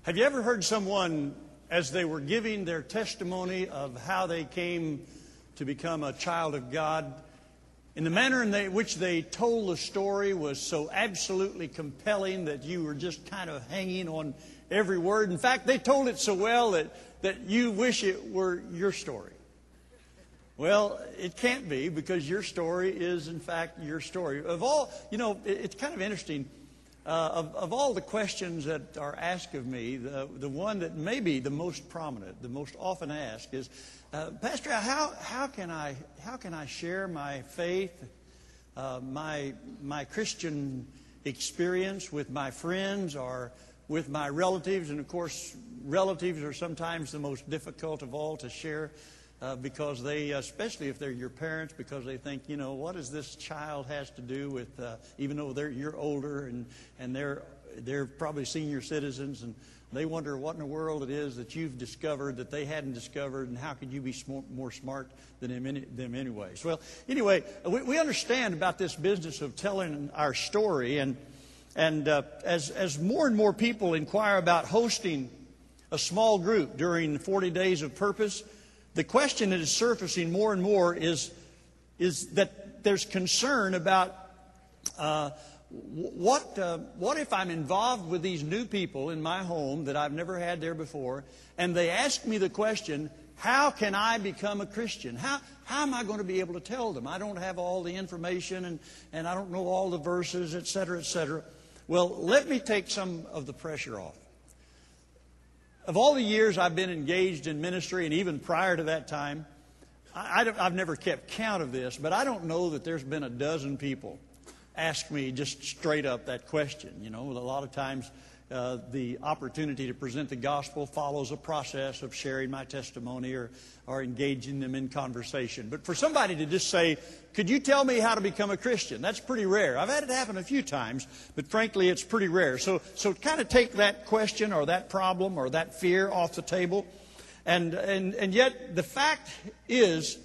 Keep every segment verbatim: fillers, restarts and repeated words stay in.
Have you ever heard someone, as they were giving their testimony of how they came to become a child of God, in the manner in which they told the story was so absolutely compelling that you were just kind of hanging on every word? In fact, they told it so well that, that you wish it were your story. Well, it can't be, because your story is, in fact, your story. Of all, you know, it's kind of interesting. Uh, of, of all the questions that are asked of me, the, the one that may be the most prominent, the most often asked is, uh, Pastor, how, how, can I, how can I share my faith, uh, my, my Christian experience with my friends or with my relatives? And, of course, relatives are sometimes the most difficult of all to share. Uh, because they, especially if they're your parents, because they think, you know, what does this child has to do with, uh, even though they're you're older and, and they're they're probably senior citizens, and they wonder what in the world it is that you've discovered that they hadn't discovered, and how could you be sm- more smart than them, any, them anyways? Well, anyway, we, we understand about this business of telling our story, and and uh, as as more and more people inquire about hosting a small group during forty days of purpose, the question that is surfacing more and more is, is that there's concern about uh, what, uh, what if I'm involved with these new people in my home that I've never had there before, and they ask me the question, how can I become a Christian? How, how am I going to be able to tell them? I don't have all the information, and, and I don't know all the verses, et cetera, et cetera. Well, let me take some of the pressure off. Of all the years I've been engaged in ministry, and even prior to that time, I, I I've never kept count of this, but I don't know that there's been a dozen people ask me just straight up that question. You know, a lot of times uh, the opportunity to present the gospel follows a process of sharing my testimony or, or engaging them in conversation. But for somebody to just say, could you tell me how to become a Christian? That's pretty rare. I've had it happen a few times, but frankly, it's pretty rare. So, so kind of take that question or that problem or that fear off the table. And, and, and yet the fact is,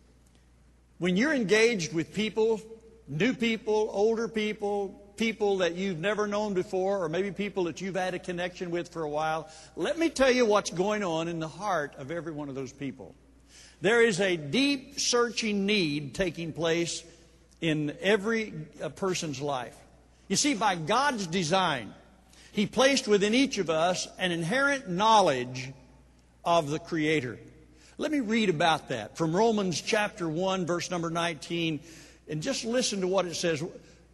when you're engaged with people, new people, older people, people that you've never known before, or maybe people that you've had a connection with for a while, let me tell you what's going on in the heart of every one of those people. There is a deep searching need taking place in every person's life. You see, by God's design, He placed within each of us an inherent knowledge of the Creator. Let me read about that from Romans chapter one, verse number nineteen, and just listen to what it says.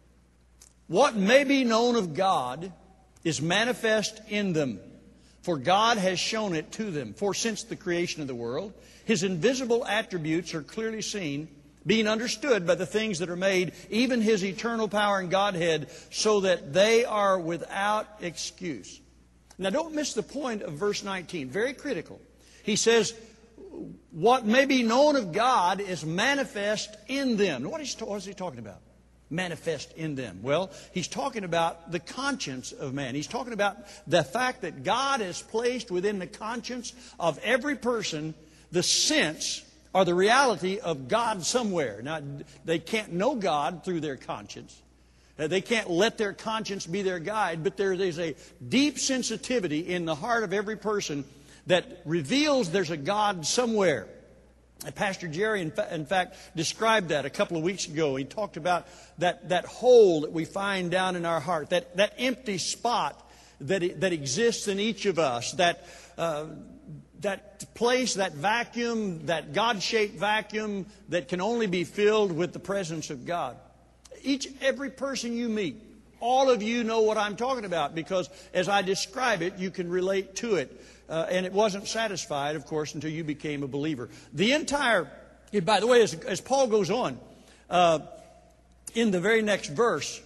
What may be known of God is manifest in them, for God has shown it to them. For since the creation of the world, His invisible attributes are clearly seen, being understood by the things that are made, even His eternal power and Godhead, so that they are without excuse. Now don't miss the point of verse nineteen. Very critical. He says, what may be known of God is manifest in them. What is, what is he talking about? Manifest in them. Well, he's talking about the conscience of man. He's talking about the fact that God has placed within the conscience of every person the sense or the reality of God somewhere. Now, they can't know God through their conscience. They can't let their conscience be their guide, but there is a deep sensitivity in the heart of every person that reveals there's a God somewhere. And Pastor Jerry, in, fa- in fact, described that a couple of weeks ago. He talked about that, that hole that we find down in our heart, that, that empty spot that, it, that exists in each of us, that, uh, that place, that vacuum, that God-shaped vacuum that can only be filled with the presence of God. Each, every person you meet, all of you know what I'm talking about, because as I describe it, you can relate to it. Uh, and it wasn't satisfied, of course, until you became a believer. The entire, by the way, as, as Paul goes on, uh, in the very next verse,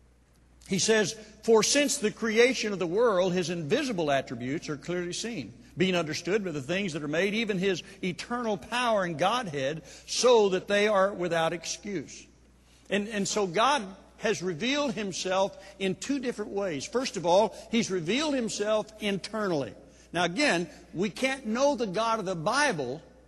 he says, for since the creation of the world, His invisible attributes are clearly seen, being understood by the things that are made, even His eternal power and Godhead, so that they are without excuse. And, and so God has revealed Himself in two different ways. First of all, He's revealed Himself internally. Now again, we can't know the God of the Bible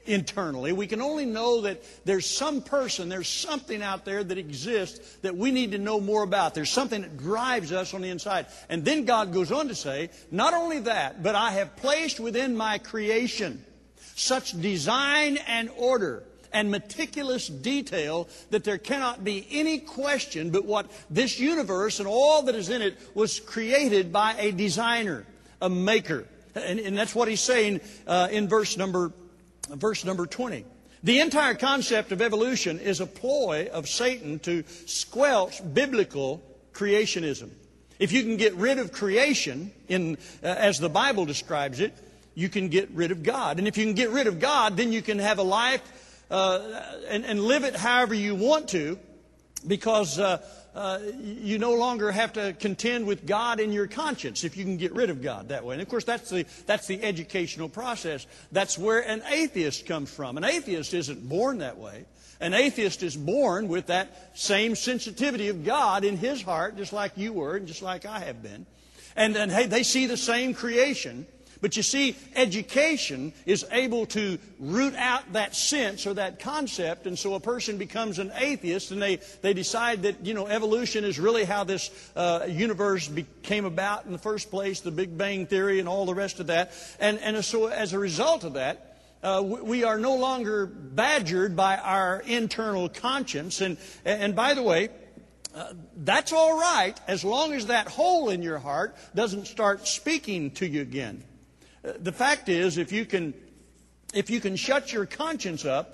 internally. We can only know that there's some person, there's something out there that exists that we need to know more about. There's something that drives us on the inside. And then God goes on to say, not only that, but I have placed within my creation such design and order and meticulous detail that there cannot be any question but what this universe and all that is in it was created by a designer, a maker. And, and that's what he's saying uh, in verse number, verse number twenty. The entire concept of evolution is a ploy of Satan to squelch biblical creationism. If you can get rid of creation, in uh, as the Bible describes it, you can get rid of God. And if you can get rid of God, then you can have a life uh, and, and live it however you want to, because uh, uh, you no longer have to contend with God in your conscience if you can get rid of God that way. And of course, that's the, that's the educational process. That's where an atheist comes from. An atheist isn't born that way. An atheist is born with that same sensitivity of God in his heart, just like you were and just like I have been. And, and hey, they see the same creation. But you see, education is able to root out that sense or that concept, and so a person becomes an atheist, and they, they decide that, you know, evolution is really how this uh, universe became about in the first place, the Big Bang Theory and all the rest of that. And, and so as a result of that, uh, we are no longer badgered by our internal conscience. And, and by the way, Uh, that's all right as long as that hole in your heart doesn't start speaking to you again. Uh, the fact is, if you can, if you can shut your conscience up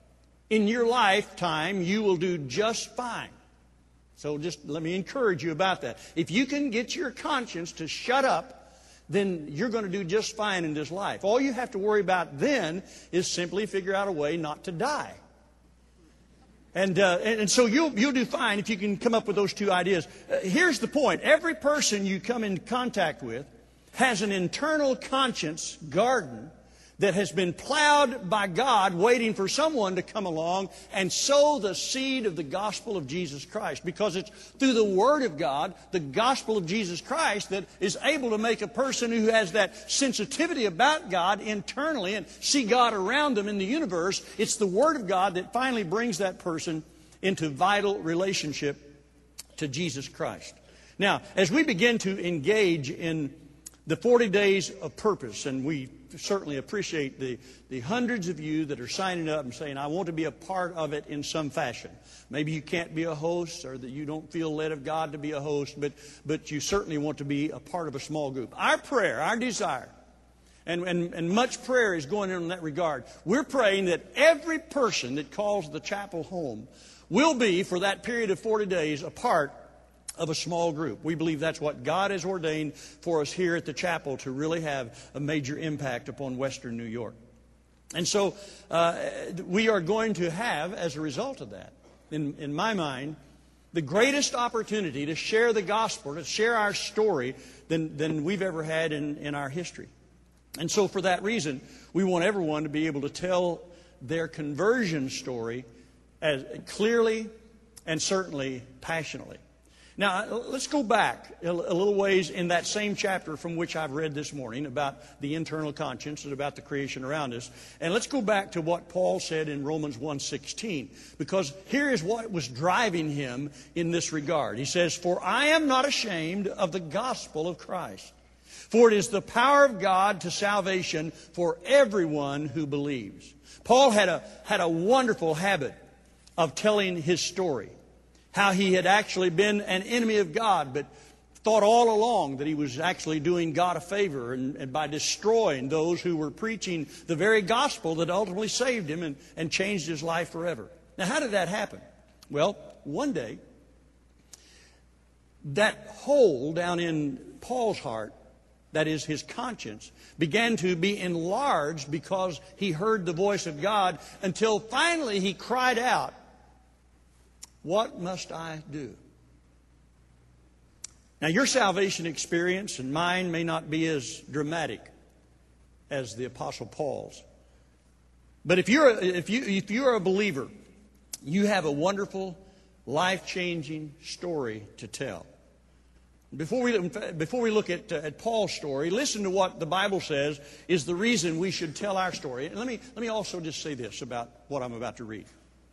in your lifetime, you will do just fine. So just let me encourage you about that. If you can get your conscience to shut up, then you're going to do just fine in this life. All you have to worry about then is simply figure out a way not to die. And, uh, and and so you'll you'll do fine if you can come up with those two ideas. Uh, here's the point: every person you come in contact with has an internal conscience garden that has been plowed by God, waiting for someone to come along and sow the seed of the gospel of Jesus Christ. Because it's through the Word of God, the gospel of Jesus Christ, that is able to make a person who has that sensitivity about God internally and see God around them in the universe. It's the Word of God that finally brings that person into vital relationship to Jesus Christ. Now, as we begin to engage in the forty days of purpose, and we certainly appreciate the, the hundreds of you that are signing up and saying, I want to be a part of it in some fashion. Maybe you can't be a host, or that you don't feel led of God to be a host, but, but you certainly want to be a part of a small group. Our prayer, our desire, and, and, and much prayer is going on in that regard. We're praying that every person that calls the chapel home will be, for that period of forty days, a part of a small group. We believe that's what God has ordained for us here at the chapel to really have a major impact upon Western New York. And so uh, we are going to have, as a result of that, in, in my mind, the greatest opportunity to share the gospel, to share our story than, than we've ever had in, in our history. And so for that reason, we want everyone to be able to tell their conversion story as clearly and certainly passionately. Now, let's go back a little ways in that same chapter from which I've read this morning about the internal conscience and about the creation around us. And let's go back to what Paul said in Romans one sixteen, because here is what was driving him in this regard. He says, For I am not ashamed of the gospel of Christ, for it is the power of God to salvation for everyone who believes. Paul had a, had a wonderful habit of telling his story. How he had actually been an enemy of God, but thought all along that he was actually doing God a favor and, and by destroying those who were preaching the very gospel that ultimately saved him and, and changed his life forever. Now, how did that happen? Well, one day, that hole down in Paul's heart, that is his conscience, began to be enlarged because he heard the voice of God, until finally he cried out, What must I do? Now, your salvation experience and mine may not be as dramatic as the Apostle Paul's. But if you're a, if you if you're a believer, you have a wonderful, life-changing story to tell. Before we, before we look at, uh, at Paul's story, listen to what the Bible says is the reason we should tell our story. And let me, let me also just say this about what I'm about to read.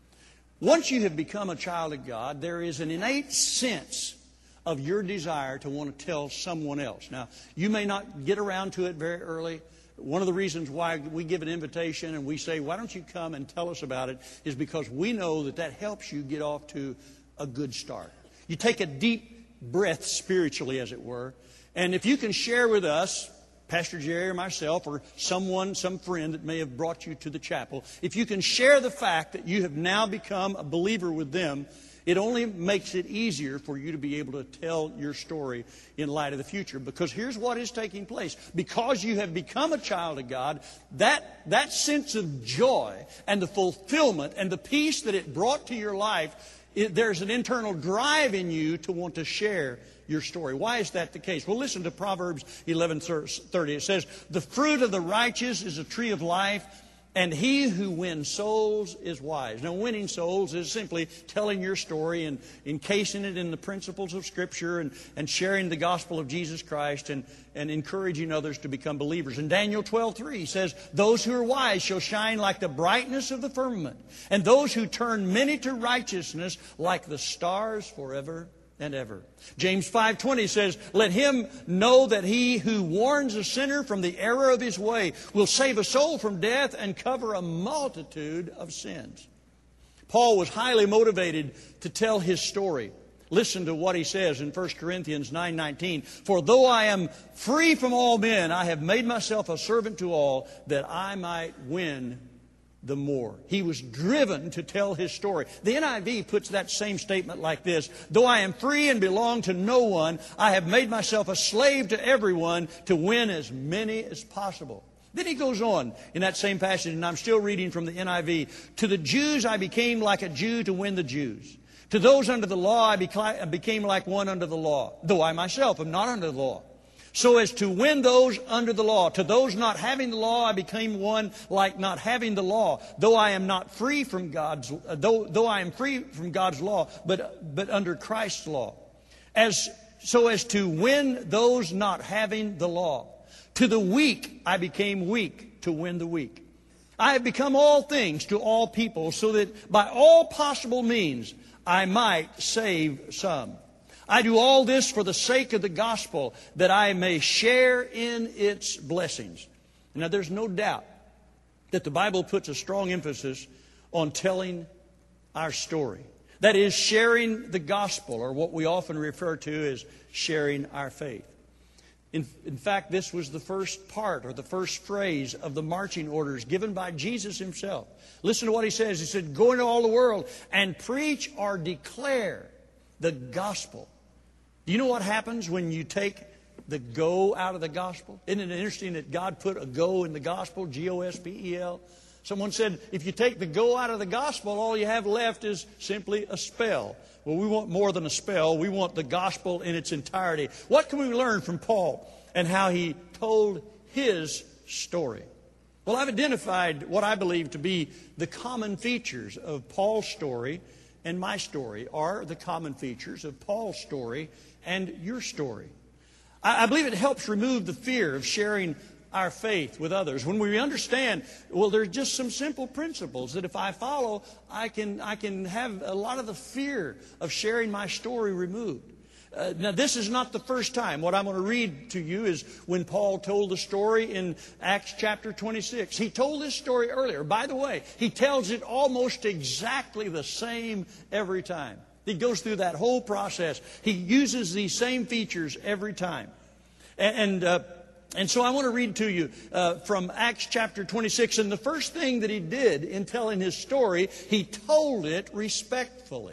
Once you have become a child of God, there is an innate sense of your desire to want to tell someone else. Now, you may not get around to it very early. One of the reasons why we give an invitation and we say, why don't you come and tell us about it, is because we know that that helps you get off to a good start. You take a deep breath spiritually, as it were, and if you can share with us, Pastor Jerry or myself or someone, some friend that may have brought you to the chapel, if you can share the fact that you have now become a believer with them, it only makes it easier for you to be able to tell your story in light of the future. Because here's what is taking place. Because you have become a child of God, that, that sense of joy and the fulfillment and the peace that it brought to your life, it, there's an internal drive in you to want to share your story. Why is that the case? Well, listen to Proverbs eleven thirty. It says, "The fruit of the righteous is a tree of life, and he who wins souls is wise." Now, winning souls is simply telling your story and encasing it in the principles of Scripture and, and sharing the gospel of Jesus Christ and, and encouraging others to become believers. And Daniel twelve three says, "Those who are wise shall shine like the brightness of the firmament, and those who turn many to righteousness like the stars forever and ever." James five twenty says, "Let him know that he who warns a sinner from the error of his way will save a soul from death and cover a multitude of sins." Paul was highly motivated to tell his story. Listen to what he says in First Corinthians nine nineteen. "For though I am free from all men, I have made myself a servant to all, that I might win the more." He was driven to tell his story. The N I V puts that same statement like this: "Though I am free and belong to no one, I have made myself a slave to everyone to win as many as possible." Then he goes on in that same passage, and I'm still reading from the N I V. "To the Jews I became like a Jew to win the Jews. To those under the law I became like one under the law, though I myself am not under the law, so as to win those under the law. To those not having the law, I became one like not having the law, though I am not free from God's, though though I am free from God's law, but but under Christ's law, as so as to win those not having the law. To the weak I became weak to win the weak. I have become all things to all people, so that by all possible means I might save some. I do all this for the sake of the gospel, that I may share in its blessings." Now, there's no doubt that the Bible puts a strong emphasis on telling our story. That is, sharing the gospel, or what we often refer to as sharing our faith. In, in fact, this was the first part, or the first phrase of the marching orders given by Jesus himself. Listen to what he says. He said, "Go into all the world and preach or declare the gospel." Do you know what happens when you take the go out of the gospel? Isn't it interesting that God put a go in the gospel, G O S P E L? Someone said, if you take the go out of the gospel, all you have left is simply a spell. Well, we want more than a spell. We want the gospel in its entirety. What can we learn from Paul and how he told his story? Well, I've identified what I believe to be the common features of Paul's story and my story, are the common features of Paul's story and your story. I, I believe it helps remove the fear of sharing our faith with others. When we understand, well, there's just some simple principles that if I follow, I can, I can have a lot of the fear of sharing my story removed. Uh, now, this is not the first time. What I'm going to read to you is when Paul told the story in Acts chapter twenty-six. He told this story earlier. By the way, he tells it almost exactly the same every time. He goes through that whole process. He uses these same features every time. And, and uh, And so I want to read to you uh, from Acts chapter twenty-six. And the first thing that he did in telling his story, he told it respectfully.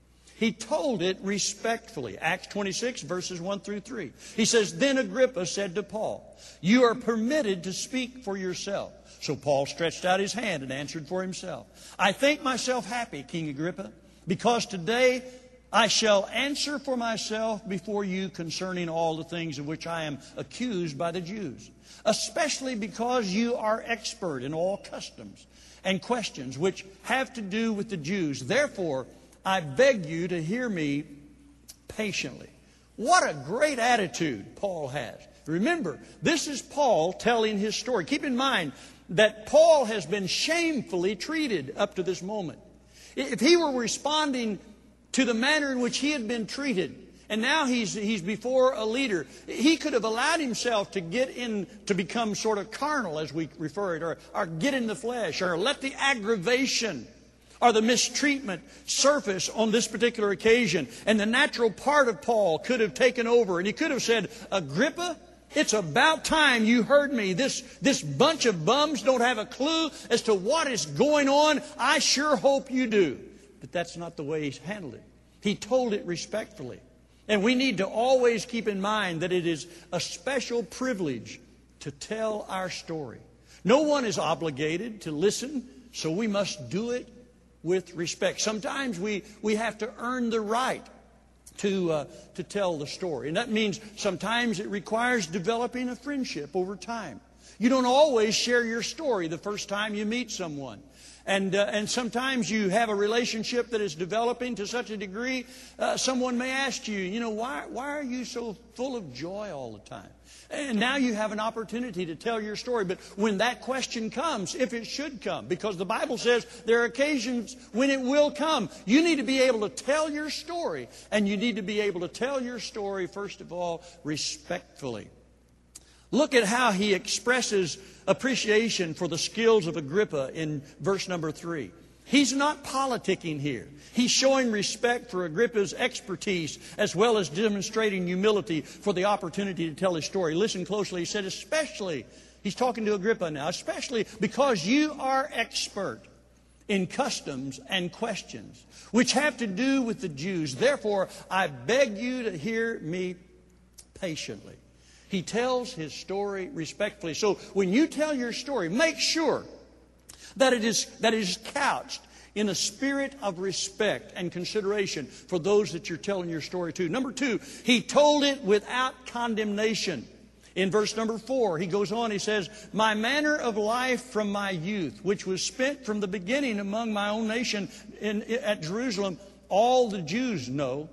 He told it respectfully. Acts twenty-six, verses one through three. He says, "Then Agrippa said to Paul, 'You are permitted to speak for yourself.' So Paul stretched out his hand and answered for himself. 'I think myself happy, King Agrippa, because today I shall answer for myself before you concerning all the things of which I am accused by the Jews, especially because you are expert in all customs and questions which have to do with the Jews. Therefore, I beg you to hear me patiently.'" What a great attitude Paul has. Remember, this is Paul telling his story. Keep in mind that Paul has been shamefully treated up to this moment. If he were responding to the manner in which he had been treated, and now he's he's before a leader, he could have allowed himself to get in, to become sort of carnal, as we refer it, or, or get in the flesh, or let the aggravation or the mistreatment surface on this particular occasion. And the natural part of Paul could have taken over, and he could have said, Agrippa, it's about time you heard me. This, this bunch of bums don't have a clue as to what is going on. I sure hope you do. But that's not the way he's handled it. He told it respectfully. And we need to always keep in mind that it is a special privilege to tell our story. No one is obligated to listen, so we must do it with respect. Sometimes we, we have to earn the right to uh, to tell the story. And that means sometimes it requires developing a friendship over time. You don't always share your story the first time you meet someone. And uh, and sometimes you have a relationship that is developing to such a degree, uh, someone may ask you, you know, why why are you so full of joy all the time? And now you have an opportunity to tell your story. But when that question comes, if it should come, because the Bible says there are occasions when it will come, you need to be able to tell your story. And you need to be able to tell your story, first of all, respectfully. Look at how he expresses appreciation for the skills of Agrippa in verse number three. He's not politicking here. He's showing respect for Agrippa's expertise as well as demonstrating humility for the opportunity to tell his story. Listen closely. He said, especially, he's talking to Agrippa now, especially because you are expert in customs and questions which have to do with the Jews. Therefore, I beg you to hear me patiently. He tells his story respectfully. So when you tell your story, make sure that it is that it is couched in a spirit of respect and consideration for those that you're telling your story to. Number two, he told it without condemnation. In verse number four, he goes on, he says, my manner of life from my youth, which was spent from the beginning among my own nation in, at Jerusalem, all the Jews know.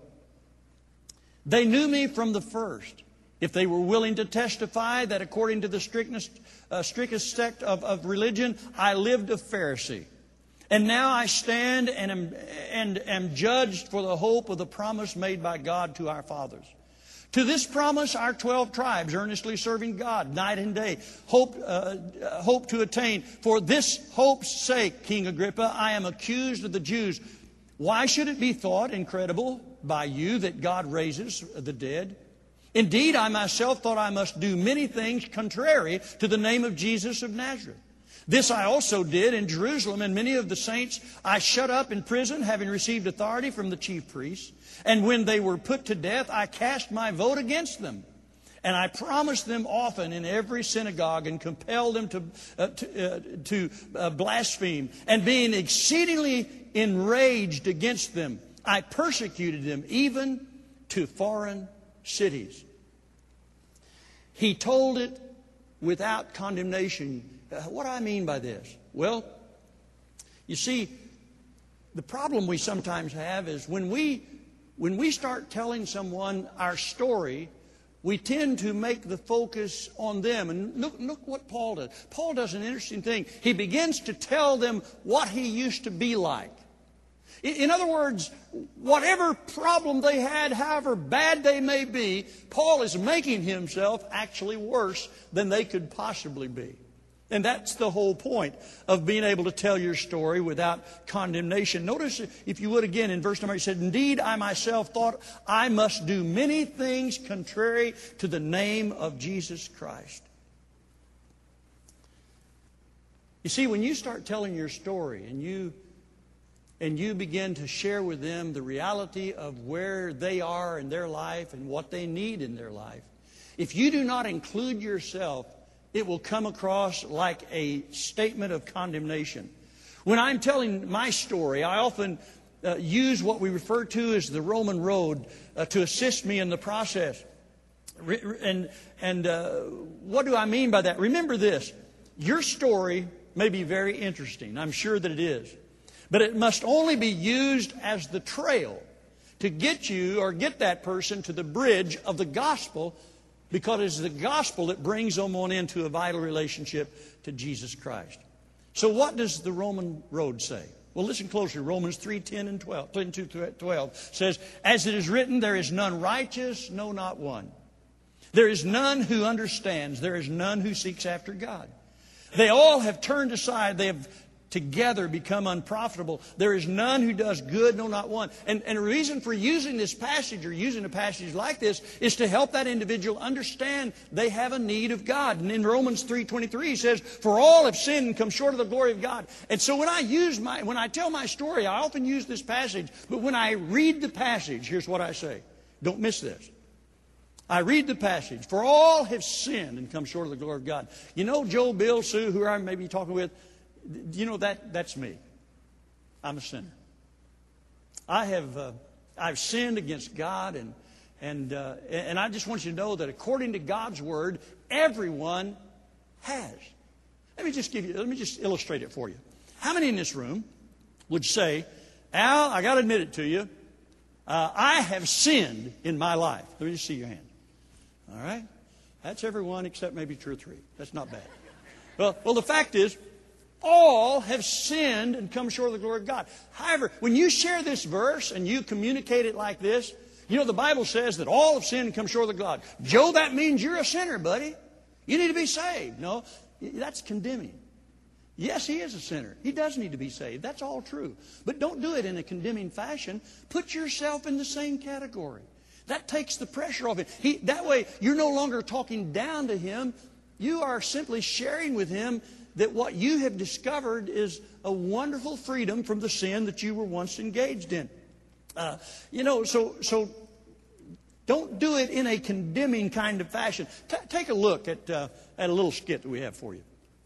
They knew me from the first. If they were willing to testify that according to the strictest, uh, strictest sect of, of religion, I lived a Pharisee. And now I stand and am, and am judged for the hope of the promise made by God to our fathers. To this promise, our twelve tribes, earnestly serving God night and day, hope, uh, hope to attain. For this hope's sake, King Agrippa, I am accused of the Jews. Why should it be thought incredible by you that God raises the dead? Indeed, I myself thought I must do many things contrary to the name of Jesus of Nazareth. This I also did in Jerusalem, and many of the saints I shut up in prison, having received authority from the chief priests. And when they were put to death, I cast my vote against them. And I promised them often in every synagogue and compelled them to, uh, to, uh, to uh, blaspheme. And being exceedingly enraged against them, I persecuted them even to foreign cities. He told it without condemnation. Uh, what do I mean by this? Well, you see, the problem we sometimes have is when we when we start telling someone our story, we tend to make the focus on them. And look, look what Paul does. Paul does an interesting thing. He begins to tell them what he used to be like. In other words, whatever problem they had, however bad they may be, Paul is making himself actually worse than they could possibly be. And that's the whole point of being able to tell your story without condemnation. Notice, if you would again, in verse number, he said, indeed, I myself thought I must do many things contrary to the name of Jesus Christ. You see, when you start telling your story and you and you begin to share with them the reality of where they are in their life and what they need in their life, if you do not include yourself, it will come across like a statement of condemnation. When I'm telling my story, I often uh, use what we refer to as the Roman road uh, to assist me in the process. Re- and and uh, what do I mean by that? Remember this. Your story may be very interesting. I'm sure that it is. But it must only be used as the trail to get you or get that person to the bridge of the gospel, because it's the gospel that brings them on into a vital relationship to Jesus Christ. So what does the Roman road say? Well, listen closely. Romans three, ten and twelve, ten to twelve says, as it is written, there is none righteous, no, not one. There is none who understands. There is none who seeks after God. They all have turned aside. They have together become unprofitable. There is none who does good, no, not one. And, and the reason for using this passage or using a passage like this is to help that individual understand they have a need of God. And in Romans three twenty-three he says, for all have sinned and come short of the glory of God. And so when I use my, when I tell my story, I often use this passage. But when I read the passage, here's what I say. Don't miss this. I read the passage. For all have sinned and come short of the glory of God. You know, Joe, Bill, Sue, who I may be talking with, you know, that that's me. I'm a sinner. I have uh, I've sinned against God, and and uh, and I just want you to know that according to God's word, everyone has. Let me just give you. Let me just illustrate it for you. How many in this room would say, Al, I got to admit it to you, uh, I have sinned in my life? Let me just see your hand. All right, that's everyone except maybe two or three. That's not bad. Well, well, the fact is, all have sinned and come short of the glory of God. However, when you share this verse and you communicate it like this, you know, the Bible says that all have sinned and come short of the glory of God. Joe, that means you're a sinner, buddy. You need to be saved. No, that's condemning. Yes, he is a sinner. He does need to be saved. That's all true. But don't do it in a condemning fashion. Put yourself in the same category. That takes the pressure off it. He, that way, you're no longer talking down to him. You are simply sharing with him that what you have discovered is a wonderful freedom from the sin that you were once engaged in. Uh, you know, so so don't do it in a condemning kind of fashion. T- take a look at uh, at a little skit that we have for you.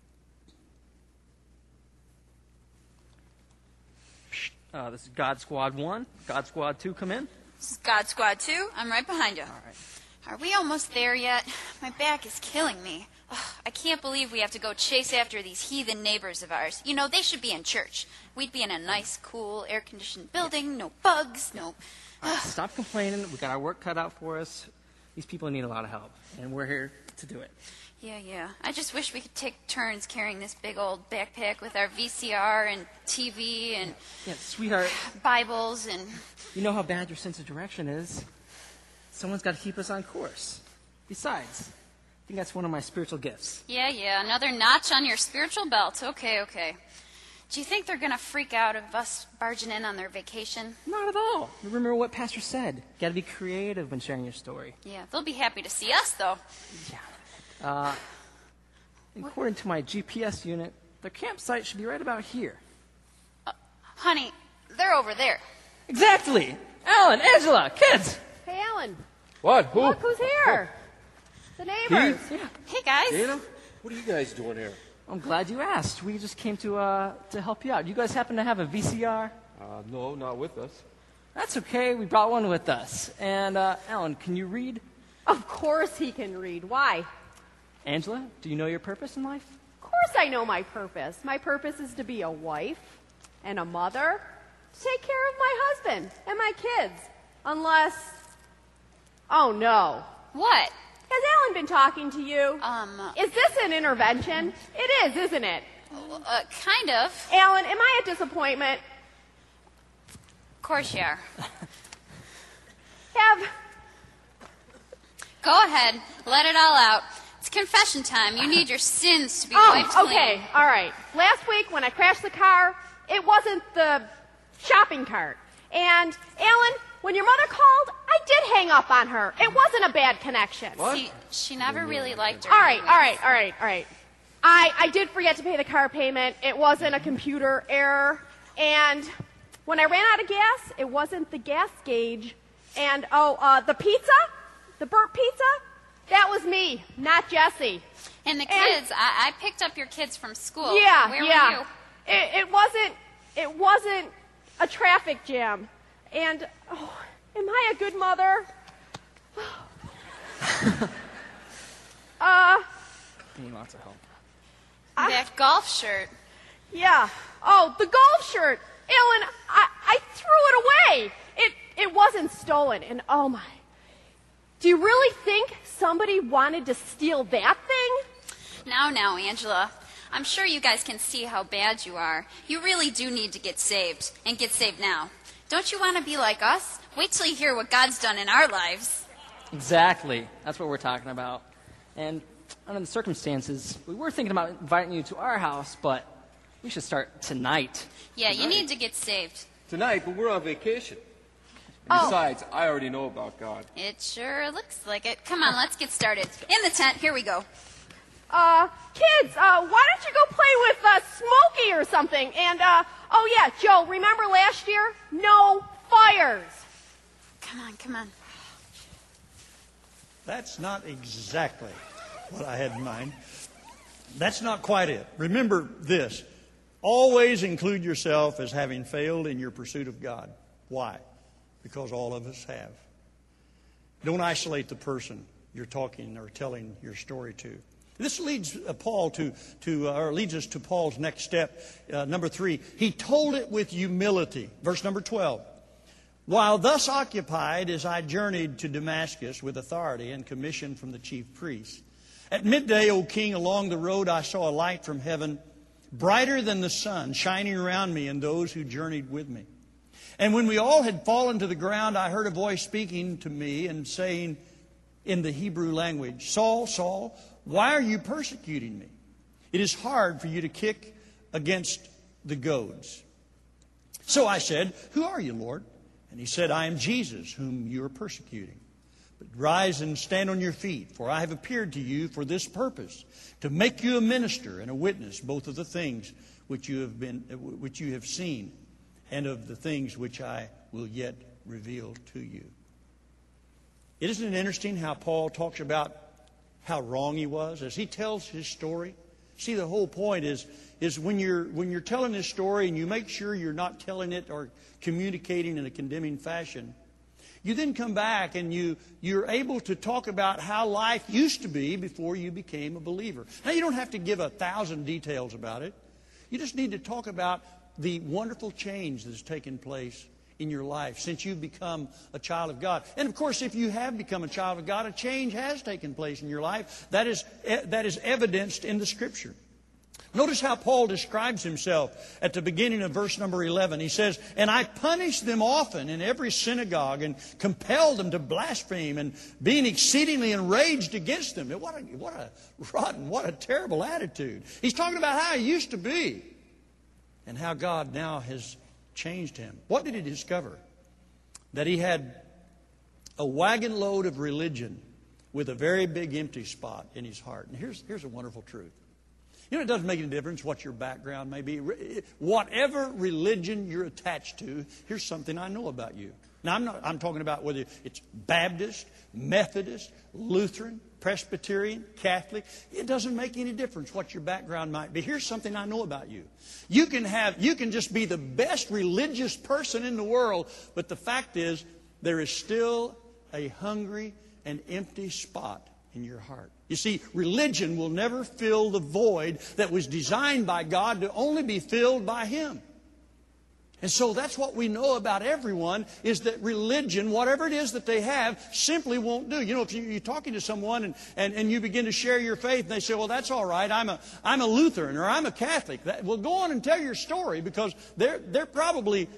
Uh, this is God Squad one. God Squad two, come in. This is God Squad two. I'm right behind you. All right. Are we almost there yet? My back is killing me. Ugh, I can't believe we have to go chase after these heathen neighbors of ours. You know, they should be in church. We'd be in a nice, cool, air-conditioned building. No bugs, no... All right, stop complaining. We got our work cut out for us. These people need a lot of help, and we're here to do it. Yeah, yeah. I just wish we could take turns carrying this big old backpack with our V C R and T V and... Yeah, sweetheart. Bibles and... You know how bad your sense of direction is. Someone's got to keep us on course. Besides, I think that's one of my spiritual gifts. Yeah, yeah. Another notch on your spiritual belt. Okay, okay. Do you think they're going to freak out of us barging in on their vacation? Not at all. Remember what Pastor said. You got to be creative when sharing your story. Yeah, they'll be happy to see us, though. Yeah. Uh, according to my G P S unit, the campsite should be right about here. Uh, honey, they're over there. Exactly. Alan, Angela, kids. Hey, Alan. What? Who? Look who's here. The neighbors. Yeah. Hey, guys. Dana? What are you guys doing here? I'm glad you asked. We just came to uh, to help you out. You guys happen to have a V C R? Uh, no, not with us. That's okay. We brought one with us. And, uh, Alan, can you read? Of course he can read. Why? Angela, do you know your purpose in life? Of course I know my purpose. My purpose is to be a wife and a mother, to take care of my husband and my kids. Unless... Oh, no. What? Has Alan been talking to you? Um... Is this an intervention? It is, isn't it? Uh, kind of. Alan, am I a disappointment? Of course you are. Have... Go ahead. Let it all out. It's confession time. You need your sins to be Oh, wiped clean. okay. All right. Last week when I crashed the car, it wasn't the shopping cart. And, Alan, when your mother called, I did hang up on her. It wasn't a bad connection. See, she never really liked her. All right, all right, all right, all right. I, I did forget to pay the car payment. It wasn't a computer error. And when I ran out of gas, it wasn't the gas gauge. And, oh, uh, the pizza, the burnt pizza, that was me, not Jesse. And the kids, and, I, I picked up your kids from school. Yeah, Where yeah. were you? It, it wasn't, it wasn't a traffic jam. And, oh, am I a good mother? uh... I need lots of help. I, That golf shirt. Yeah. Oh, the golf shirt. Ellen, I, I threw it away. It it wasn't stolen. And oh my, do you really think somebody wanted to steal that thing? Now, now, Angela. I'm sure you guys can see how bad you are. You really do need to get saved, and get saved now. Don't you want to be like us? Wait till you hear what God's done in our lives. Exactly. That's what we're talking about. And under the circumstances, we were thinking about inviting you to our house, but we should start tonight. Yeah, you need to get saved. Tonight, but we're on vacation. And Oh. besides, I already know about God. It sure looks like it. Come on, let's get started. In the tent, here we go. Uh, kids, uh, why don't you go play with, uh, Smokey or something? And, uh, oh yeah, Joe, remember last year? No fires. Come on, come on. That's not exactly what I had in mind. That's not quite it. Remember this. Always include yourself as having failed in your pursuit of God. Why? Because all of us have. Don't isolate the person you're talking or telling your story to. This leads uh, Paul to, to uh, or leads us to Paul's next step, uh, number three. He told it with humility. Verse number twelve. While thus occupied as I journeyed to Damascus with authority and commission from the chief priests, at midday, O king, along the road I saw a light from heaven, brighter than the sun, shining around me and those who journeyed with me. And when we all had fallen to the ground, I heard a voice speaking to me and saying in the Hebrew language, Saul, Saul, why are you persecuting me? It is hard for you to kick against the goads. So I said, who are you, Lord? And he said, I am Jesus, whom you are persecuting. But rise and stand on your feet, for I have appeared to you for this purpose, to make you a minister and a witness, both of the things which you have been, which you have seen, and of the things which I will yet reveal to you. Isn't it interesting how Paul talks about how wrong he was as he tells his story? See, the whole point is, is when you're when you're telling this story and you make sure you're not telling it or communicating in a condemning fashion, you then come back and you, you're able to talk about how life used to be before you became a believer. Now, you don't have to give a thousand details about it. You just need to talk about the wonderful change that's taken place in your life since you've become a child of God. And of course, if you have become a child of God, a change has taken place in your life. That is, that is evidenced in the Scripture. Notice how Paul describes himself at the beginning of verse number eleven. He says, and I punished them often in every synagogue and compelled them to blaspheme and being exceedingly enraged against them. What a, what a rotten, what a terrible attitude. He's talking about how he used to be and how God now has changed him. What did he discover? That he had a wagon load of religion with a very big empty spot in his heart. And here's, here's a wonderful truth. You know, it doesn't make any difference what your background may be. Whatever religion you're attached to, here's something I know about you. Now, I'm not, I'm talking about whether it's Baptist, Methodist, Lutheran, Presbyterian, Catholic. It doesn't make any difference what your background might be. Here's something I know about you. You can have, you can just be the best religious person in the world, but the fact is, there is still a hungry and empty spot in your heart. You see, religion will never fill the void that was designed by God to only be filled by Him. And so that's what we know about everyone, is that religion, whatever it is that they have, simply won't do. You know, if you, you're talking to someone and, and, and you begin to share your faith, and they say, well, that's all right, I'm a, I'm a Lutheran or I'm a Catholic. That, well, go on and tell your story, because they're, they're probably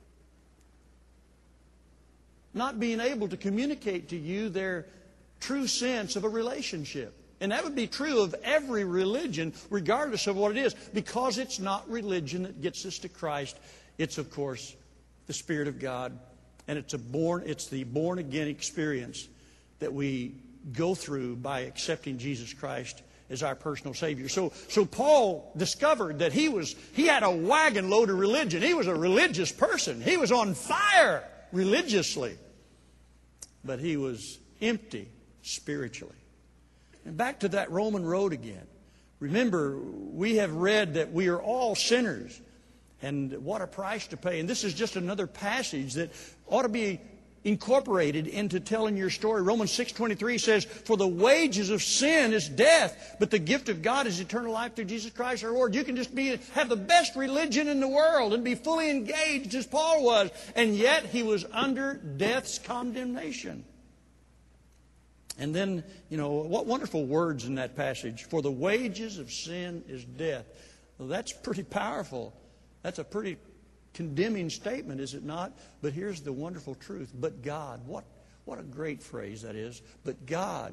not being able to communicate to you their true sense of a relationship. And that would be true of every religion, regardless of what it is, because it's not religion that gets us to Christ. It's, of course, the Spirit of God, and it's a born it's the born again experience that we go through by accepting Jesus Christ as our personal Savior. So so Paul discovered that he was he had a wagon load of religion. He was a religious person. He was on fire religiously. But he was empty spiritually. And back to that Roman road again. Remember, we have read that we are all sinners, and what a price to pay. And this is just another passage that ought to be incorporated into telling your story. Romans six twenty-three says, for the wages of sin is death, but the gift of God is eternal life through Jesus Christ our Lord. You can just be have the best religion in the world and be fully engaged as Paul was, and yet he was under death's condemnation. And then, you know, what wonderful words in that passage. For the wages of sin is death. Well, that's pretty powerful. That's a pretty condemning statement, is it not? But here's the wonderful truth. But God, what, what a great phrase that is. But God,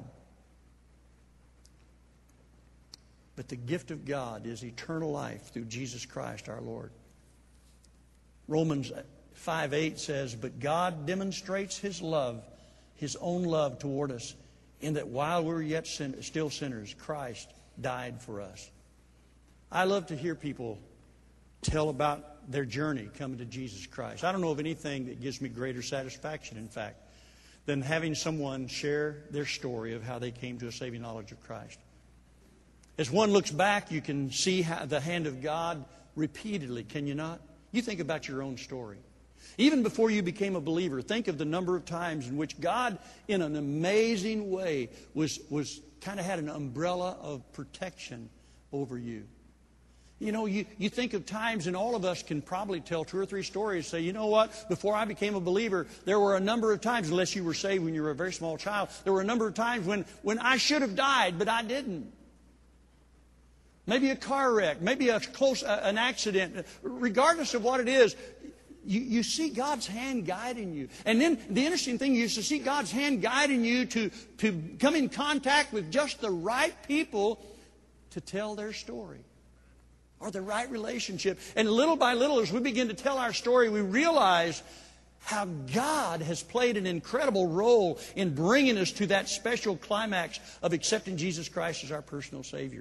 but the gift of God is eternal life through Jesus Christ our Lord. Romans five eight says, but God demonstrates His love, His own love toward us, in that while we were yet sin- still sinners, Christ died for us. I love to hear people tell about their journey coming to Jesus Christ. I don't know of anything that gives me greater satisfaction, in fact, than having someone share their story of how they came to a saving knowledge of Christ. As one looks back, you can see how the hand of God repeatedly, can you not? You think about your own story. Even before you became a believer, think of the number of times in which God, in an amazing way, was, was kind of had an umbrella of protection over you. You know, you, you think of times, and all of us can probably tell two or three stories, say, you know what, before I became a believer, there were a number of times, unless you were saved when you were a very small child, there were a number of times when, when I should have died, but I didn't. Maybe a car wreck, maybe a close, uh, an accident. Regardless of what it is, you, you see God's hand guiding you. And then the interesting thing is to see God's hand guiding you to, to come in contact with just the right people to tell their story. Or the right relationship. And little by little, as we begin to tell our story, we realize how God has played an incredible role in bringing us to that special climax of accepting Jesus Christ as our personal Savior.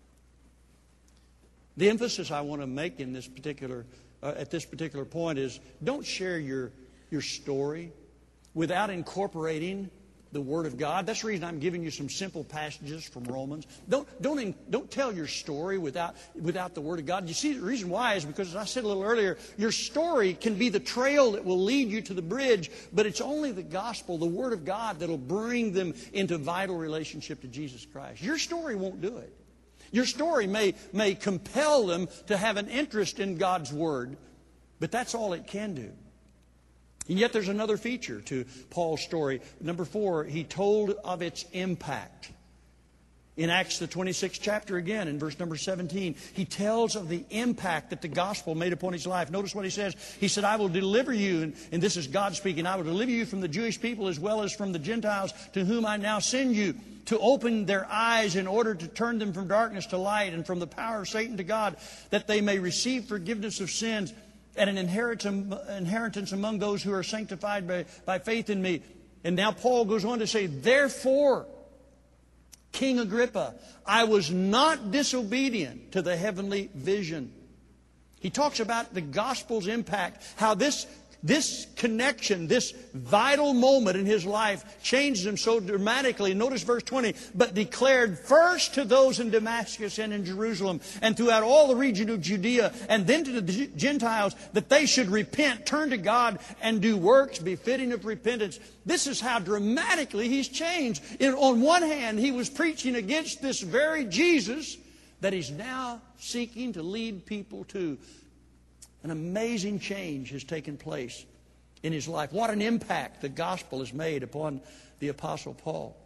The emphasis I want to make in this particular, uh, at this particular point is, don't share your, your story without incorporating the Word of God. That's the reason I'm giving you some simple passages from Romans. Don't, don't, don't tell your story without, without the Word of God. You see, the reason why is because, as I said a little earlier, your story can be the trail that will lead you to the bridge, but it's only the gospel, the Word of God, that will bring them into vital relationship to Jesus Christ. Your story won't do it. Your story may, may compel them to have an interest in God's Word, but that's all it can do. And yet there's another feature to Paul's story. Number four, he told of its impact. In Acts, the twenty-sixth chapter again, in verse number seventeen, he tells of the impact that the gospel made upon his life. Notice what he says. He said, I will deliver you, and, and this is God speaking, I will deliver you from the Jewish people as well as from the Gentiles to whom I now send you, to open their eyes in order to turn them from darkness to light and from the power of Satan to God, that they may receive forgiveness of sins and an inheritance among those who are sanctified by, by faith in me. And now Paul goes on to say, therefore, King Agrippa, I was not disobedient to the heavenly vision. He talks about the gospel's impact, how this This connection, this vital moment in his life changed him so dramatically. Notice verse twenty. But declared first to those in Damascus and in Jerusalem and throughout all the region of Judea and then to the Gentiles that they should repent, turn to God, and do works befitting of repentance. This is how dramatically he's changed. In, on one hand, he was preaching against this very Jesus that he's now seeking to lead people to. An amazing change has taken place in his life. What an impact the gospel has made upon the Apostle Paul.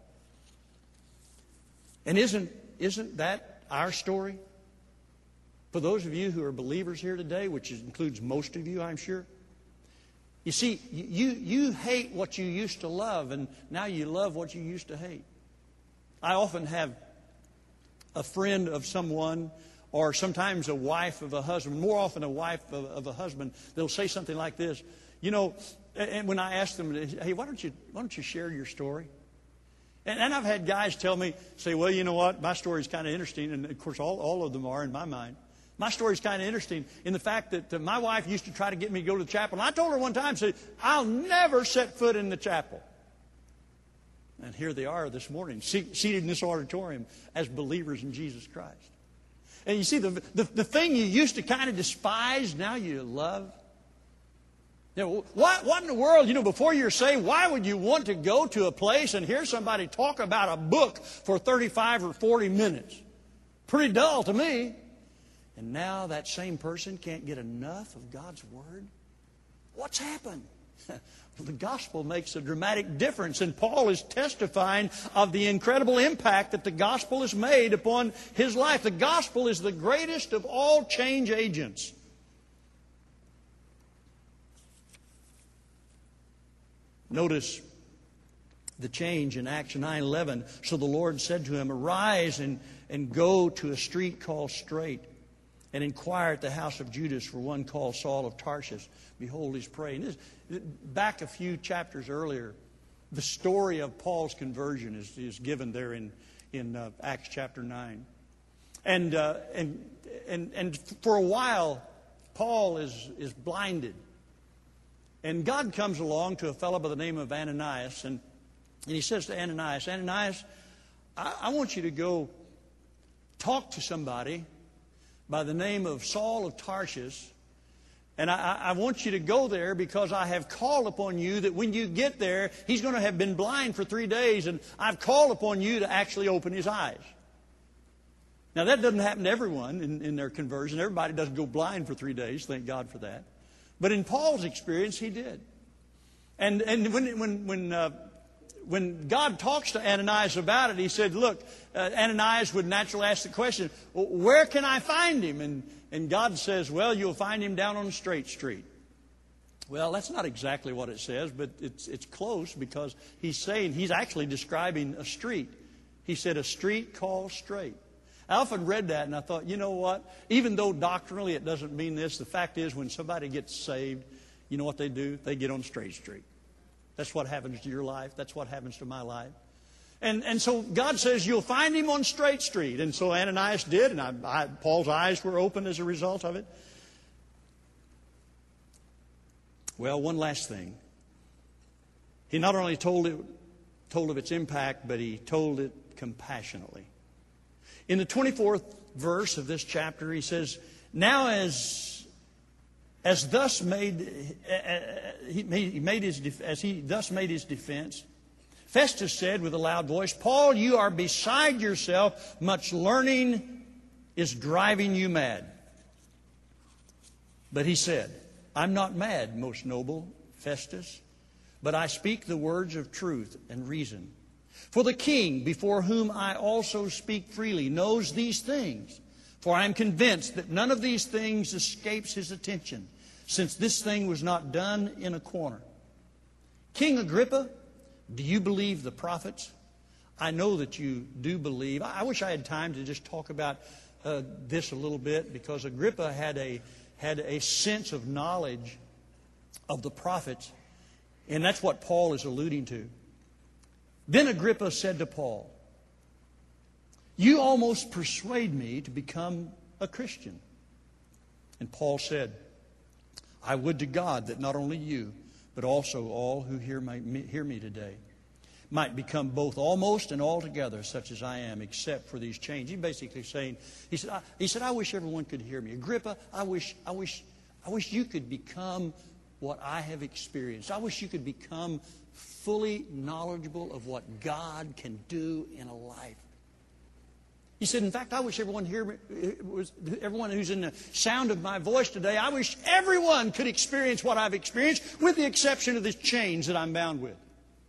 And isn't, isn't that our story? For those of you who are believers here today, which includes most of you, I'm sure. You see, you, you hate what you used to love, and now you love what you used to hate. I often have a friend of someone, or sometimes a wife of a husband, more often a wife of, of a husband, they'll say something like this. You know, and when I ask them, hey, why don't you, why don't you share your story? And, and I've had guys tell me, say, well, you know what, my story's kind of interesting. And, of course, all, all of them are in my mind. My story's kind of interesting in the fact that uh, my wife used to try to get me to go to the chapel. And I told her one time, say, I'll never set foot in the chapel. And here they are this morning, seated in this auditorium as believers in Jesus Christ. And you see, the, the, the thing you used to kind of despise, now you love. You know, what, what in the world, you know, before you're saved, why would you want to go to a place and hear somebody talk about a book for thirty-five or forty minutes? Pretty dull to me. And now that same person can't get enough of God's Word? What's happened? The gospel makes a dramatic difference, and Paul is testifying of the incredible impact that the gospel has made upon his life. The gospel is the greatest of all change agents. Notice the change in Acts nine eleven. So the Lord said to him, "Arise and, and go to a street called Straight, and inquire at the house of Judas for one called Saul of Tarsus. Behold, he's praying." This, back a few chapters earlier, the story of Paul's conversion is, is given there in, in uh, Acts chapter nine. And, uh, and, and, and for a while, Paul is, is blinded. And God comes along to a fellow by the name of Ananias, and, and he says to Ananias, "Ananias, I, I want you to go talk to somebody by the name of Saul of Tarsus, and I, I want you to go there because I have called upon you that when you get there, he's going to have been blind for three days, and I've called upon you to actually open his eyes." Now, that doesn't happen to everyone in, in their conversion. Everybody doesn't go blind for three days. Thank God for that. But in Paul's experience, he did. And, and when, when, when, uh, when God talks to Ananias about it, he said, look, uh, Ananias would naturally ask the question, well, where can I find him? And, and God says, well, you'll find him down on Straight Street. Well, that's not exactly what it says, but it's, it's close, because he's saying, he's actually describing a street. He said, a street called Straight. I often read that and I thought, you know what? Even though doctrinally it doesn't mean this, the fact is when somebody gets saved, you know what they do? They get on Straight Street. That's what happens to your life. That's what happens to my life. And, and so God says, you'll find him on Straight Street. And so Ananias did, and I, I, Paul's eyes were open as a result of it. Well, one last thing. He not only told it, told of its impact, but he told it compassionately. In the twenty-fourth verse of this chapter, he says, "Now as as thus made uh, he made his as he thus made his defense, Festus said with a loud voice, 'Paul, you are beside yourself. Much learning is driving you mad.' But he said, 'I'm not mad, most noble Festus, but I speak the words of truth and reason. For the king, before whom I also speak freely, knows these things. For I am convinced that none of these things escapes his attention, since this thing was not done in a corner. King Agrippa, do you believe the prophets? I know that you do believe.'" I wish I had time to just talk about uh, this a little bit, because Agrippa had a, had a sense of knowledge of the prophets, and that's what Paul is alluding to. Then Agrippa said to Paul, "You almost persuade me to become a Christian." And Paul said, "I would to God that not only you, but also all who hear, my, hear me today might become both almost and altogether such as I am, except for these chains." He's basically saying, he said, I, he said, I wish everyone could hear me. Agrippa, I wish, I wish, I wish you could become what I have experienced. I wish you could become fully knowledgeable of what God can do in a life. He said, in fact, I wish everyone here, everyone who's in the sound of my voice today, I wish everyone could experience what I've experienced, with the exception of the chains that I'm bound with.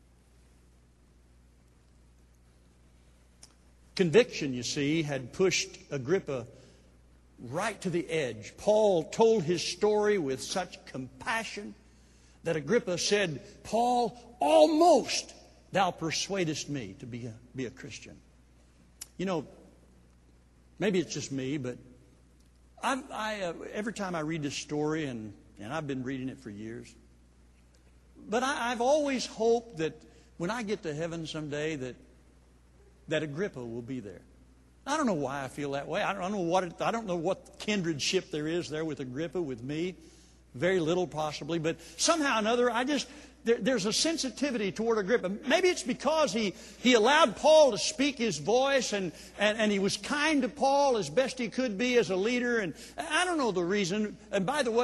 Conviction, you see, had pushed Agrippa right to the edge. Paul told his story with such compassion that Agrippa said, "Paul, almost thou persuadest me to be a, be a Christian." You know, maybe it's just me, but I, I, uh, every time I read this story, and, and I've been reading it for years, but I, I've always hoped that when I get to heaven someday that, that Agrippa will be there. I don't know why I feel that way. I don't know what it, I don't know what kindredship there is there with Agrippa, with me. Very little, possibly, but somehow or another, I just there, there's a sensitivity toward Agrippa. Maybe it's because he he allowed Paul to speak his voice, and, and and he was kind to Paul as best he could be as a leader. And I don't know the reason. And by the way,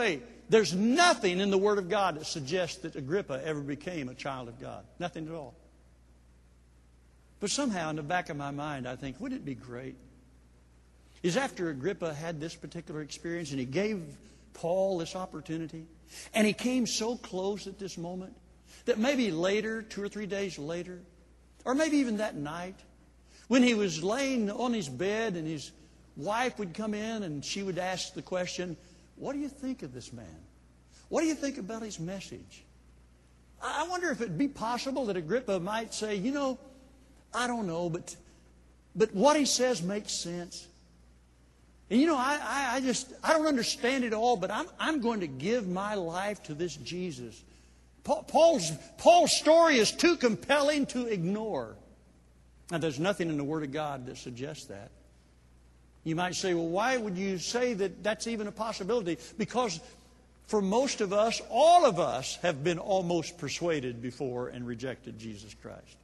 there's nothing in the Word of God that suggests that Agrippa ever became a child of God. Nothing at all. But somehow in the back of my mind, I think, wouldn't it be great? Is after Agrippa had this particular experience and he gave Paul this opportunity, and he came so close at this moment that maybe later, two or three days later, or maybe even that night, when he was laying on his bed and his wife would come in and she would ask the question, what do you think of this man? What do you think about his message? I wonder if it would be possible that Agrippa might say, you know, I don't know, but but what he says makes sense. And you know, I, I, I just, I don't understand it all, but I'm, I'm going to give my life to this Jesus. Paul, Paul's, Paul's story is too compelling to ignore. Now, there's nothing in the Word of God that suggests that. You might say, well, why would you say that that's even a possibility? Because for most of us, all of us have been almost persuaded before and rejected Jesus Christ.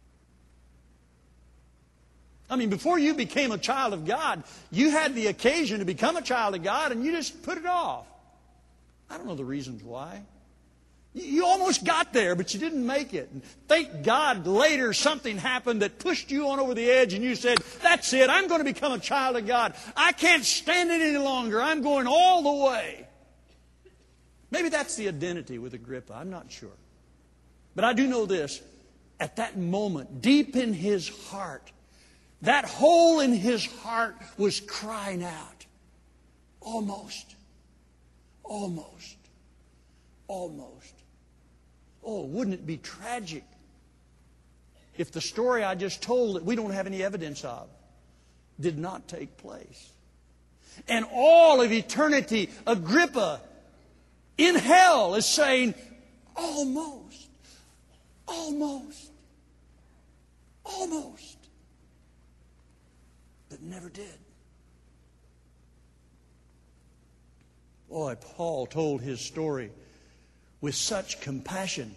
I mean, before you became a child of God, you had the occasion to become a child of God and you just put it off. I don't know the reasons why. You almost got there, but you didn't make it. And thank God later something happened that pushed you on over the edge and you said, that's it, I'm going to become a child of God. I can't stand it any longer. I'm going all the way. Maybe that's the identity with Agrippa. I'm not sure. But I do know this. At that moment, deep in his heart, that hole in his heart was crying out. Almost. Almost. Almost. Oh, wouldn't it be tragic if the story I just told that we don't have any evidence of did not take place? And all of eternity, Agrippa in hell is saying, almost, almost, almost. But never did. Boy, Paul told his story with such compassion.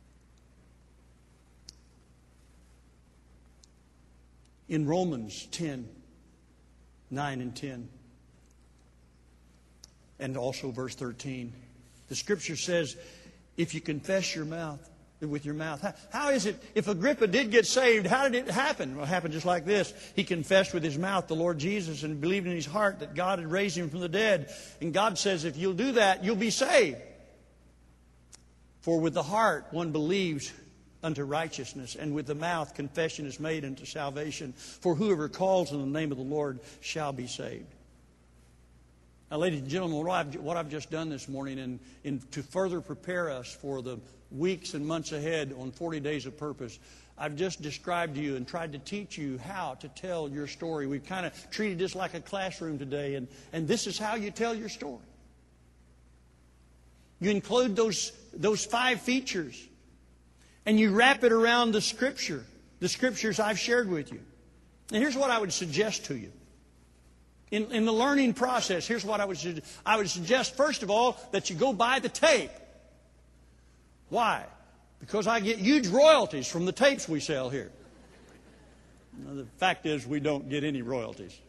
In Romans ten, nine and ten, and also verse thirteen, the Scripture says, if you confess your mouth, with your mouth. How, how is it, if Agrippa did get saved, how did it happen? Well, it happened just like this. He confessed with his mouth the Lord Jesus and believed in his heart that God had raised him from the dead. And God says, if you'll do that, you'll be saved. For with the heart one believes unto righteousness, and with the mouth confession is made unto salvation. For whoever calls on the name of the Lord shall be saved. Now, ladies and gentlemen, what I've, what I've just done this morning, and, and to further prepare us for the weeks and months ahead on forty days of Purpose, I've just described to you and tried to teach you how to tell your story. We've kind of treated this like a classroom today, and, and this is how you tell your story. You include those, those five features, and you wrap it around the Scripture, the Scriptures I've shared with you. And here's what I would suggest to you. In, in the learning process, here's what I would suggest. I would suggest, first of all, that you go buy the tape. Why? Because I get huge royalties from the tapes we sell here. Now, the fact is, we don't get any royalties.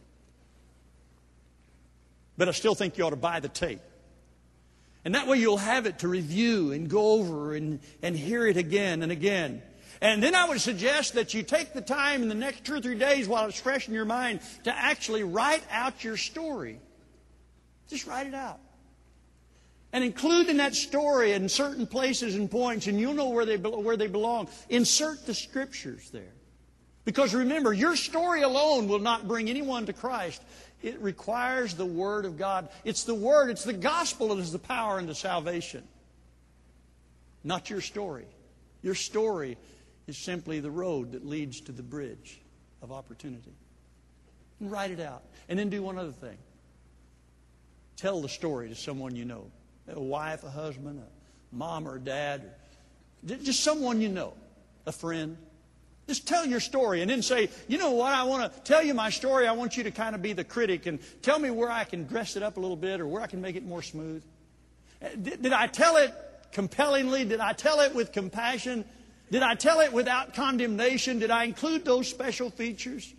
But I still think you ought to buy the tape. And that way you'll have it to review and go over and, and hear it again and again. And then I would suggest that you take the time in the next two or three days while it's fresh in your mind to actually write out your story. Just write it out. And include in that story in certain places and points, and you'll know where they, where they belong. Insert the Scriptures there. Because remember, your story alone will not bring anyone to Christ. It requires the Word of God. It's the Word, it's the gospel that is the power unto salvation. Not your story. Your story is simply the road that leads to the bridge of opportunity. And write it out. And then do one other thing. Tell the story to someone you know. A wife, a husband, a mom or a dad. Or just someone you know. A friend. Just tell your story and then say, you know what, I want to tell you my story. I want you to kind of be the critic and tell me where I can dress it up a little bit or where I can make it more smooth. Did, did I tell it compellingly? Did I tell it with compassion? Did I tell it without condemnation? Did I include those special features?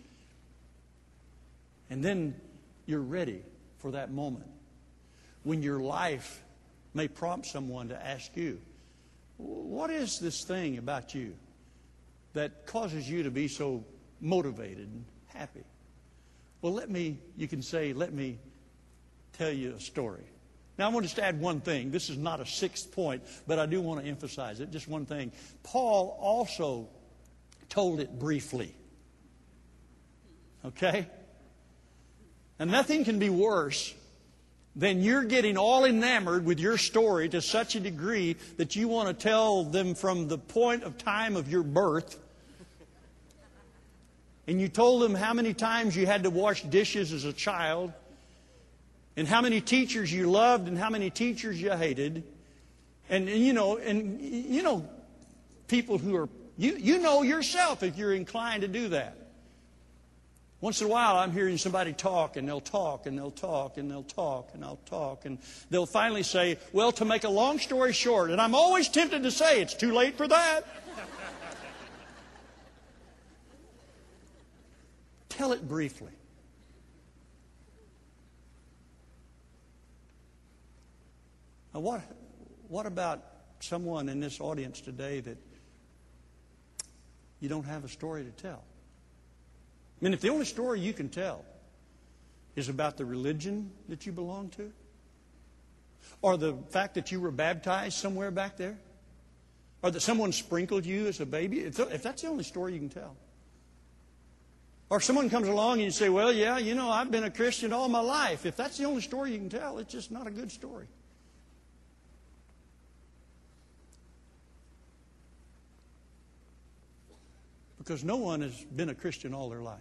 And then you're ready for that moment when your life may prompt someone to ask you, what is this thing about you that causes you to be so motivated and happy? Well, let me, you can say, let me tell you a story. Now, I want us to add one thing. This is not a sixth point, but I do want to emphasize it. Just one thing. Paul also told it briefly. Okay? And nothing can be worse than you're getting all enamored with your story to such a degree that you want to tell them from the point of time of your birth. And you told them how many times you had to wash dishes as a child, and how many teachers you loved and how many teachers you hated. And, and you know, and you know, people who are, you, you know yourself if you're inclined to do that. Once in a while I'm hearing somebody talk, and they'll talk, and they'll talk, and they'll talk, and they'll talk, and they'll finally say, well, to make a long story short, and I'm always tempted to say, it's too late for that. Tell it briefly. Now, what, what about someone in this audience today that you don't have a story to tell? I mean, if the only story you can tell is about the religion that you belong to, or the fact that you were baptized somewhere back there, or that someone sprinkled you as a baby, if, if that's the only story you can tell. Or if someone comes along and you say, well, yeah, you know, I've been a Christian all my life. If that's the only story you can tell, it's just not a good story. Because no one has been a Christian all their life.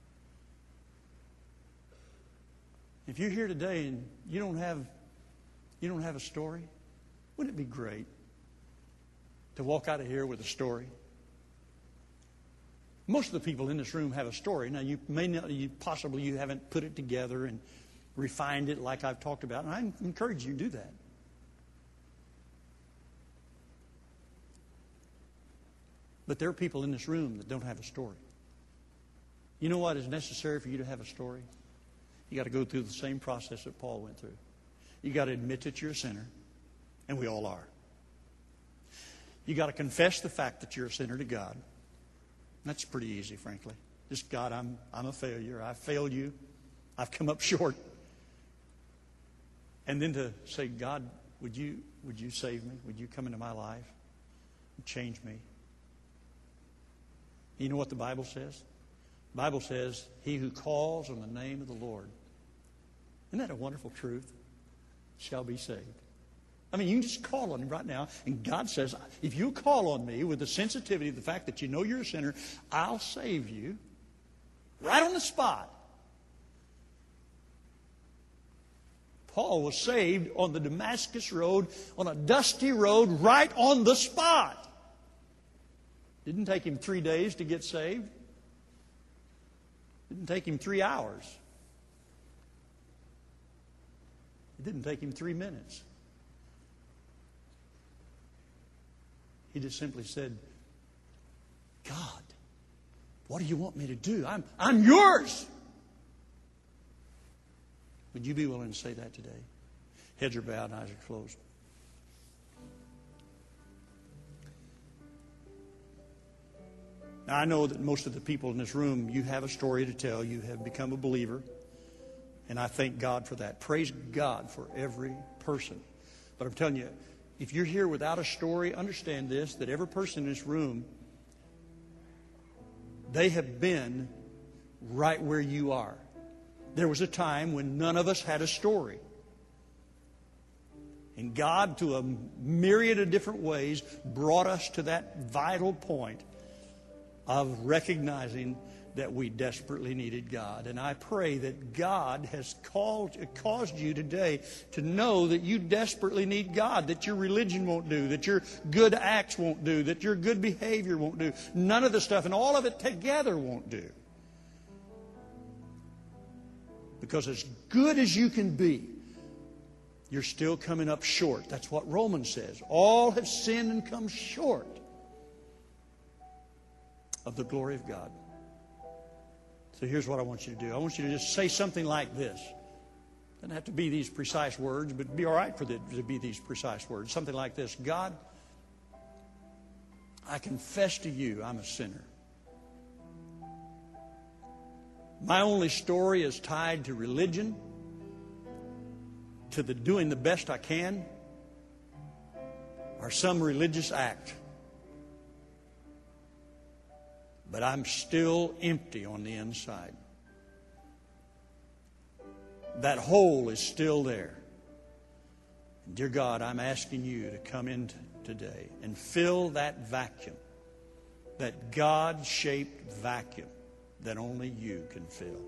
If you're here today and you don't have you don't have a story, wouldn't it be great to walk out of here with a story? Most of the people in this room have a story. Now, you may not, you possibly you haven't put it together and refined it like I've talked about, and I encourage you to do that. But there are people in this room that don't have a story. You know what is necessary for you to have a story? You got to go through the same process that Paul went through. You got to admit that you're a sinner, and we all are. You got to confess the fact that you're a sinner to God. That's pretty easy, frankly. Just, God, I'm I'm a failure. I've failed you. I've come up short. And then to say, God, would you would you save me? Would you come into my life and change me? You know what the Bible says? The Bible says, he who calls on the name of the Lord, isn't that a wonderful truth? Shall be saved. I mean, you can just call on him right now, and God says, if you call on me with the sensitivity of the fact that you know you're a sinner, I'll save you right on the spot. Paul was saved on the Damascus road, on a dusty road, right on the spot. Didn't take him three days to get saved. Didn't take him three hours. It didn't take him three minutes. He just simply said, God, what do you want me to do? I'm, I'm yours. Would you be willing to say that today? Heads are bowed and eyes are closed. Now, I know that most of the people in this room, you have a story to tell. You have become a believer. And I thank God for that. Praise God for every person. But I'm telling you, if you're here without a story, understand this, that every person in this room, they have been right where you are. There was a time when none of us had a story. And God, to a myriad of different ways, brought us to that vital point of recognizing that we desperately needed God. And I pray that God has called, caused you today to know that you desperately need God, that your religion won't do, that your good acts won't do, that your good behavior won't do. None of the stuff, and all of it together won't do. Because as good as you can be, you're still coming up short. That's what Romans says. All have sinned and come short of the glory of God. So here's what I want you to do. I want you to just say something like this. Doesn't have to be these precise words, but it'd be all right for it to be these precise words. Something like this: God, I confess to you I'm a sinner. My only story is tied to religion, to the doing the best I can, or some religious act. But I'm still empty on the inside. That hole is still there. Dear God, I'm asking you to come in t- today and fill that vacuum, that God-shaped vacuum that only you can fill.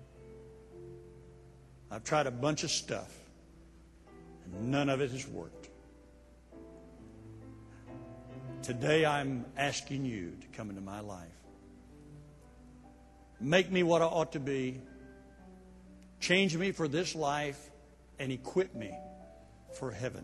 I've tried a bunch of stuff, and none of it has worked. Today I'm asking you to come into my life. Make me what I ought to be. Change me for this life and equip me for heaven.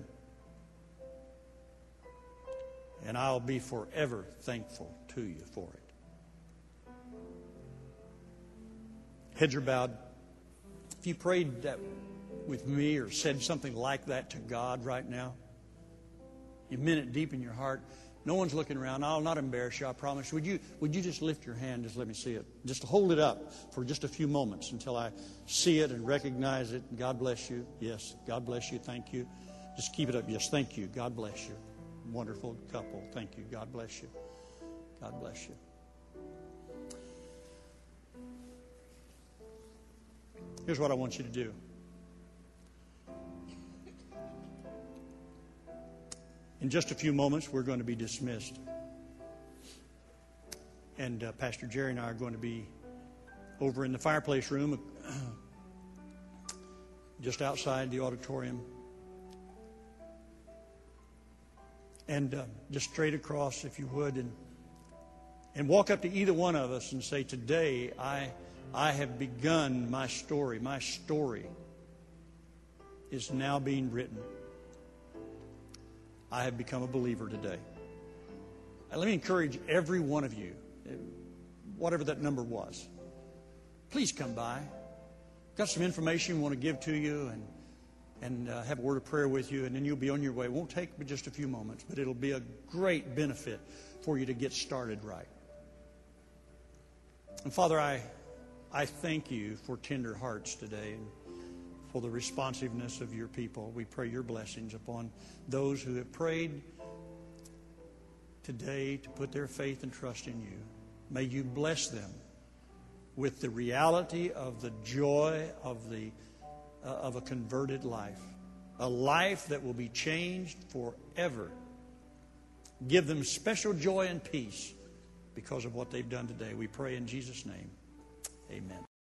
And I'll be forever thankful to you for it. Heads are bowed. If you prayed that with me or said something like that to God right now, you meant it deep in your heart. No one's looking around. I'll not embarrass you, I promise. Would you, would you just lift your hand? Just let me see it. Just hold it up for just a few moments until I see it and recognize it. God bless you. Yes, God bless you. Thank you. Just keep it up. Yes, thank you. God bless you. Wonderful couple. Thank you. God bless you. God bless you. Here's what I want you to do. In just a few moments, we're going to be dismissed. And uh, Pastor Jerry and I are going to be over in the fireplace room, uh, just outside the auditorium. And uh, just straight across, if you would, and and walk up to either one of us and say, today I, I have begun my story. My story is now being written. I have become a believer today. And let me encourage every one of you, whatever that number was, please come by. Got some information we want to give to you and and uh, have a word of prayer with you, and then you'll be on your way. It won't take but just a few moments, but it'll be a great benefit for you to get started right. And Father, I I thank you for tender hearts today and for the responsiveness of your people. We pray your blessings upon those who have prayed today to put their faith and trust in you. May you bless them with the reality of the joy of the uh, of a converted life, a life that will be changed forever. Give them special joy and peace because of what they've done today. We pray in Jesus' name. Amen.